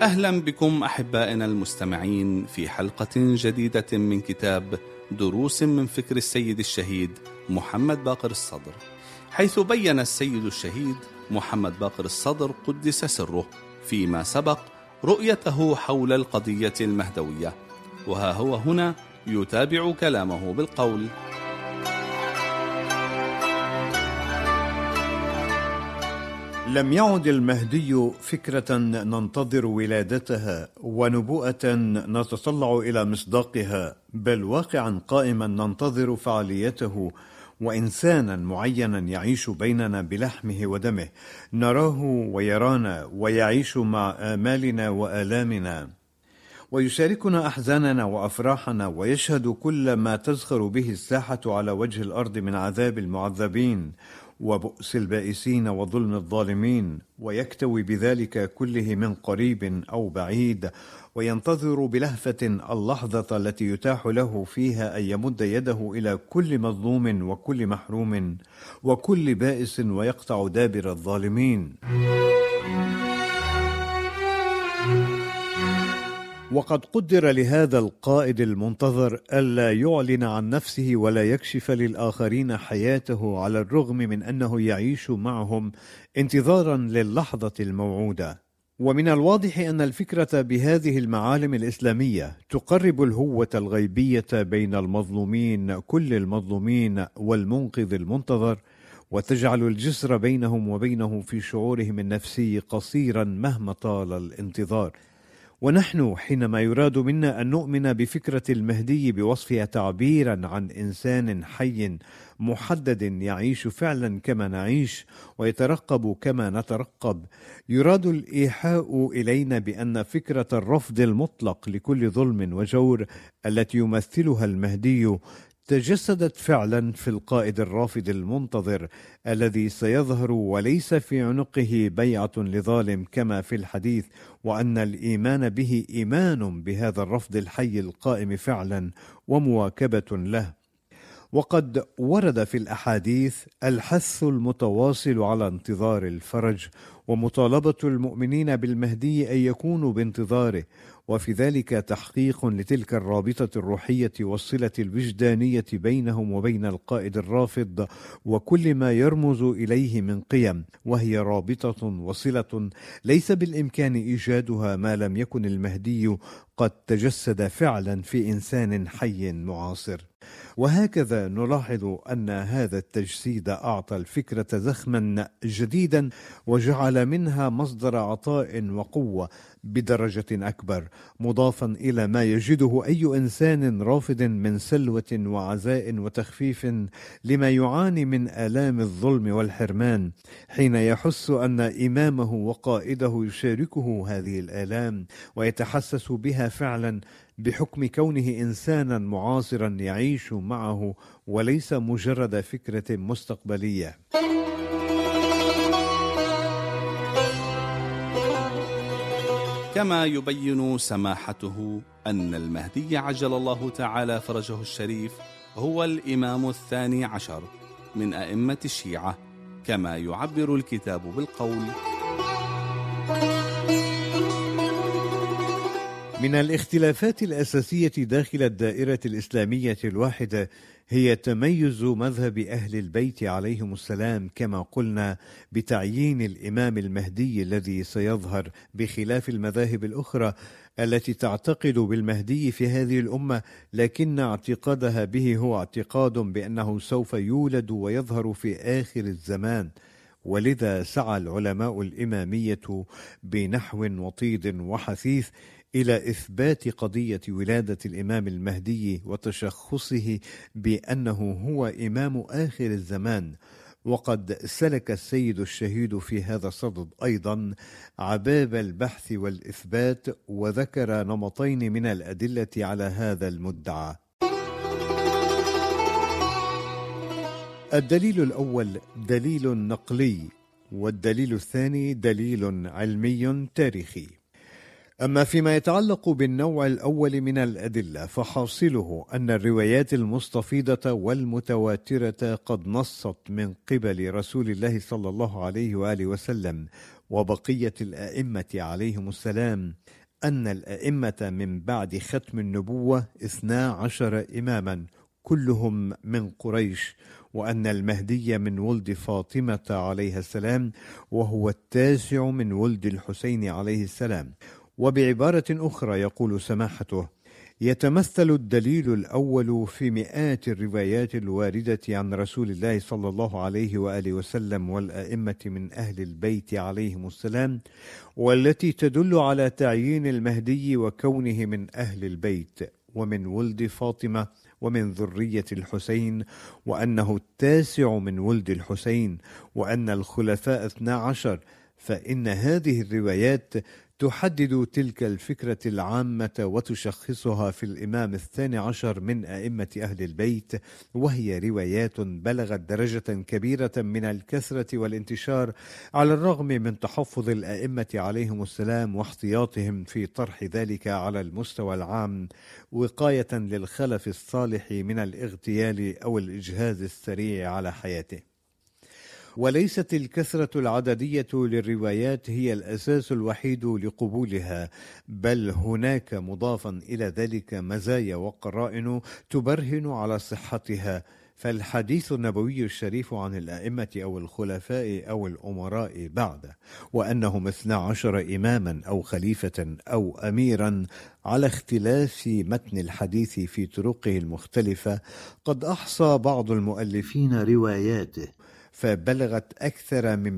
أهلا بكم أحبائنا المستمعين في حلقة جديدة من كتاب دروس من فكر السيد الشهيد محمد باقر الصدر، حيث بين السيد الشهيد محمد باقر الصدر قدس سره فيما سبق رؤيته حول القضية المهدوية، وها هو هنا يتابع كلامه بالقول: لم يعد المهدي فكرة ننتظر ولادتها ونبوءة نتطلع إلى مصداقها، بل واقعا قائما ننتظر فعاليته، وإنسانا معينا يعيش بيننا بلحمه ودمه، نراه ويرانا ويعيش مع آمالنا وآلامنا، ويشاركنا أحزاننا وأفراحنا، ويشهد كل ما تزخر به الساحة على وجه الأرض من عذاب المعذبين وبؤس البائسين وظلم الظالمين، ويكتوي بذلك كله من قريب أو بعيد، وينتظر بلهفة اللحظة التي يتاح له فيها أن يمد يده إلى كل مظلوم وكل محروم وكل بائس ويقطع دابر الظالمين. وقد قدر لهذا القائد المنتظر ألا يعلن عن نفسه ولا يكشف للآخرين حياته، على الرغم من أنه يعيش معهم انتظارا للحظة الموعودة. ومن الواضح أن الفكرة بهذه المعالم الإسلامية تقرب الهوة الغيبية بين المظلومين كل المظلومين والمنقذ المنتظر، وتجعل الجسر بينهم وبينه في شعورهم النفسي قصيرا مهما طال الانتظار. ونحن حينما يراد منا أن نؤمن بفكرة المهدي بوصفها تعبيرا عن إنسان حي محدد يعيش فعلا كما نعيش ويترقب كما نترقب، يراد الإيحاء إلينا بأن فكرة الرفض المطلق لكل ظلم وجور التي يمثلها المهدي تجسدت فعلا في القائد الرافض المنتظر الذي سيظهر وليس في عنقه بيعة لظالم كما في الحديث، وأن الإيمان به إيمان بهذا الرفض الحي القائم فعلا ومواكبة له. وقد ورد في الأحاديث الحث المتواصل على انتظار الفرج، ومطالبة المؤمنين بالمهدي أن يكونوا بانتظاره، وفي ذلك تحقيق لتلك الرابطة الروحية والصلة الوجدانية بينهم وبين القائد الرافض وكل ما يرمز إليه من قيم، وهي رابطة وصلة ليس بالإمكان إيجادها ما لم يكن المهدي قد تجسد فعلا في إنسان حي معاصر. وهكذا نلاحظ أن هذا التجسيد أعطى الفكرة زخما جديدا، وجعل منها مصدر عطاء وقوة بدرجة أكبر، مضافا إلى ما يجده أي إنسان رافض من سلوة وعزاء وتخفيف لما يعاني من آلام الظلم والحرمان، حين يحس أن إمامه وقائده يشاركه هذه الآلام ويتحسس بها فعلا، بحكم كونه إنسانا معاصرا يعيش معه وليس مجرد فكرة مستقبلية. كما يبين سماحته أن المهدي عجل الله تعالى فرجه الشريف هو الإمام الثاني عشر من أئمة الشيعة، كما يعبر الكتاب بالقول: من الاختلافات الأساسية داخل الدائرة الإسلامية الواحدة هي تميز مذهب أهل البيت عليهم السلام، كما قلنا، بتعيين الإمام المهدي الذي سيظهر، بخلاف المذاهب الأخرى التي تعتقد بالمهدي في هذه الأمة، لكن اعتقادها به هو اعتقاد بأنه سوف يولد ويظهر في آخر الزمان. ولذا سعى العلماء الإمامية بنحو وطيد وحثيث إلى إثبات قضية ولادة الإمام المهدي وتشخصه بأنه هو إمام آخر الزمان. وقد سلك السيد الشهيد في هذا الصدد أيضا عباب البحث والإثبات، وذكر نمطين من الأدلة على هذا المدعى. الدليل الأول دليل نقلي، والدليل الثاني دليل علمي تاريخي. أما فيما يتعلق بالنوع الأول من الأدلة فحاصله أن الروايات المستفيضة والمتواترة قد نصت من قبل رسول الله صلى الله عليه وآله وسلم وبقية الأئمة عليهم السلام أن الأئمة من بعد ختم النبوة 12 إماما كلهم من قريش، وأن المهدي من ولد فاطمة عليها السلام وهو التاسع من ولد الحسين عليه السلام. وبعبارة أخرى يقول سماحته: يتمثل الدليل الأول في مئات الروايات الواردة عن رسول الله صلى الله عليه وآله وسلم والأئمة من أهل البيت عليهم السلام، والتي تدل على تعيين المهدي وكونه من أهل البيت ومن ولد فاطمة ومن ذرية الحسين، وأنه التاسع من ولد الحسين، وأن الخلفاء 12. فإن هذه الروايات تحدد تلك الفكرة العامة وتشخصها في الإمام 12 من أئمة أهل البيت، وهي روايات بلغت درجة كبيرة من الكثرة والانتشار على الرغم من تحفظ الأئمة عليهم السلام واحتياطهم في طرح ذلك على المستوى العام وقاية للخلف الصالح من الاغتيال أو الإجهاز السريع على حياته. وليست الكثرة العددية للروايات هي الأساس الوحيد لقبولها، بل هناك مضافا إلى ذلك مزايا وقرائن تبرهن على صحتها. فالحديث النبوي الشريف عن الأئمة أو الخلفاء أو الأمراء بعده وأنهم 12 إماما أو خليفة أو أميرا على اختلاف متن الحديث في طرقه المختلفة قد أحصى بعض المؤلفين رواياته فبلغت أكثر من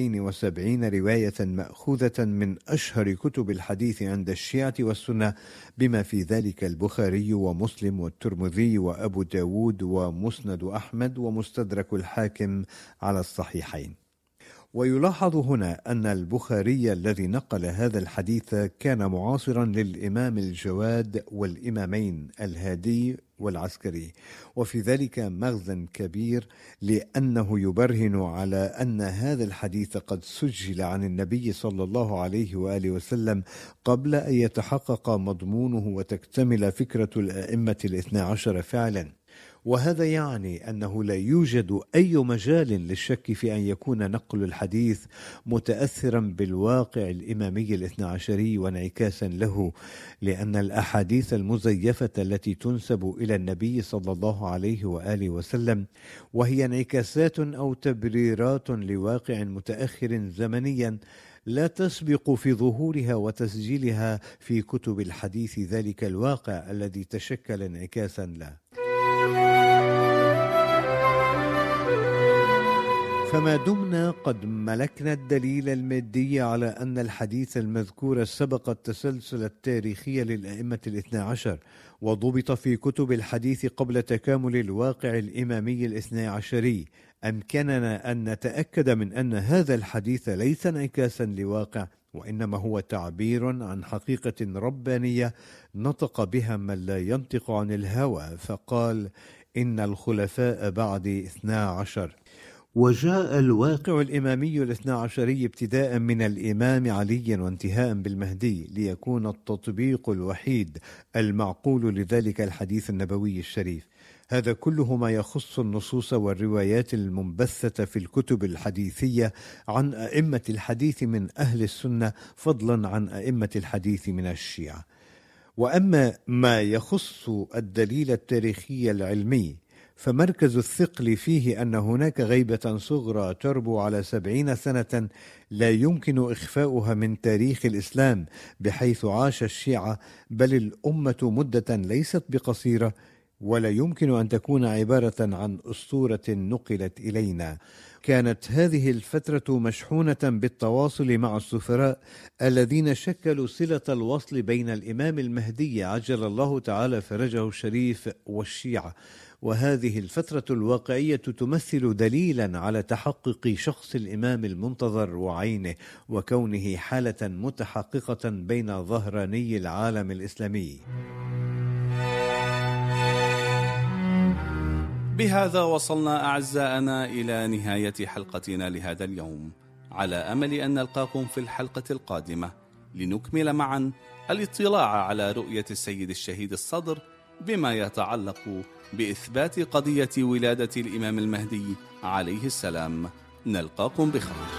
270 رواية مأخوذة من أشهر كتب الحديث عند الشيعة والسنة، بما في ذلك البخاري ومسلم والترمذي وأبو داود ومسند أحمد ومستدرك الحاكم على الصحيحين. ويلاحظ هنا أن البخاري الذي نقل هذا الحديث كان معاصرا للإمام الجواد والإمامين الهادي والعسكري، وفي ذلك مغزى كبير لأنه يبرهن على أن هذا الحديث قد سجل عن النبي صلى الله عليه وآله وسلم قبل أن يتحقق مضمونه وتكتمل فكرة الأئمة 12 فعلا. وهذا يعني أنه لا يوجد أي مجال للشك في أن يكون نقل الحديث متأثرا بالواقع الإمامي 12 وانعكاسا له، لأن الأحاديث المزيفة التي تنسب إلى النبي صلى الله عليه وآله وسلم وهي انعكاسات أو تبريرات لواقع متأخر زمنيا لا تسبق في ظهورها وتسجيلها في كتب الحديث ذلك الواقع الذي تشكل انعكاسا له. فما دمنا قد ملكنا الدليل المادي على أن الحديث المذكور سبق التسلسل التاريخي للأئمة 12 وضبط في كتب الحديث قبل تكامل الواقع الإمامي 12، أمكننا أن نتأكد من أن هذا الحديث ليس انعكاسا لواقع، وإنما هو تعبير عن حقيقة ربانية نطق بها من لا ينطق عن الهوى فقال: إن الخلفاء بعد 12. وجاء الواقع الإمامي 12 ابتداء من الإمام علي وانتهاء بالمهدي ليكون التطبيق الوحيد المعقول لذلك الحديث النبوي الشريف. هذا كله ما يخص النصوص والروايات المنبثة في الكتب الحديثية عن أئمة الحديث من أهل السنة فضلا عن أئمة الحديث من الشيعة. وأما ما يخص الدليل التاريخي العلمي فمركز الثقل فيه أن هناك غيبة صغرى تربو على 70 سنة لا يمكن إخفاؤها من تاريخ الإسلام، بحيث عاش الشيعة بل الأمة مدة ليست بقصيرة، ولا يمكن أن تكون عبارة عن أسطورة نقلت إلينا. كانت هذه الفترة مشحونة بالتواصل مع السفراء الذين شكلوا صلة الوصل بين الإمام المهدي عجل الله تعالى فرجه الشريف والشيعة، وهذه الفترة الواقعية تمثل دليلا على تحقق شخص الإمام المنتظر وعينه وكونه حالة متحققة بين ظهراني العالم الإسلامي. بهذا وصلنا أعزائنا إلى نهاية حلقتنا لهذا اليوم، على أمل أن نلقاكم في الحلقة القادمة. لنكمل معا الاطلاع على رؤية السيد الشهيد الصدر بما يتعلق بإثبات قضية ولادة الإمام المهدي عليه السلام. نلقاكم بخير.